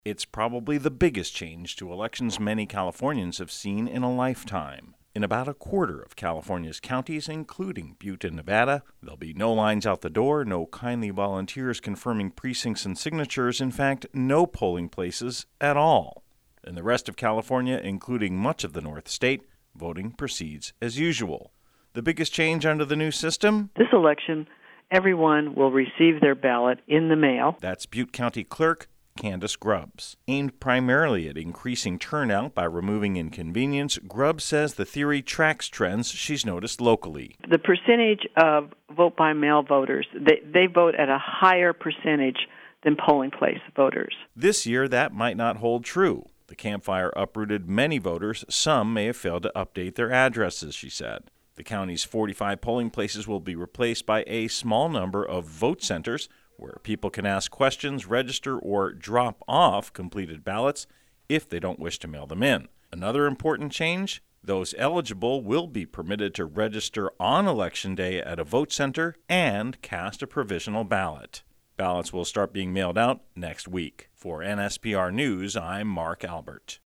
It's probably the biggest change to elections many Californians have seen in a lifetime. In about a quarter of California's counties, including Butte and Nevada, there'll be no lines out the door, no kindly volunteers confirming precincts and signatures, in fact, no polling places at all. In the rest of California, including much of the North State, voting proceeds as usual. The biggest change under the new system? This election, everyone will receive their ballot in the mail. That's Butte County Clerk Candace Grubbs. Aimed primarily at increasing turnout by removing inconvenience, Grubbs says the theory tracks trends she's noticed locally. The percentage of vote-by-mail voters, they vote at a higher percentage than polling place voters. This year, that might not hold true. The Camp Fire uprooted many voters. Some may have failed to update their addresses, she said. The county's 45 polling places will be replaced by a small number of vote centers where people can ask questions, register, or drop off completed ballots if they don't wish to mail them in. Another important change, those eligible will be permitted to register on Election Day at a vote center and cast a provisional ballot. Ballots will start being mailed out next week. For NSPR News, I'm Mark Albert.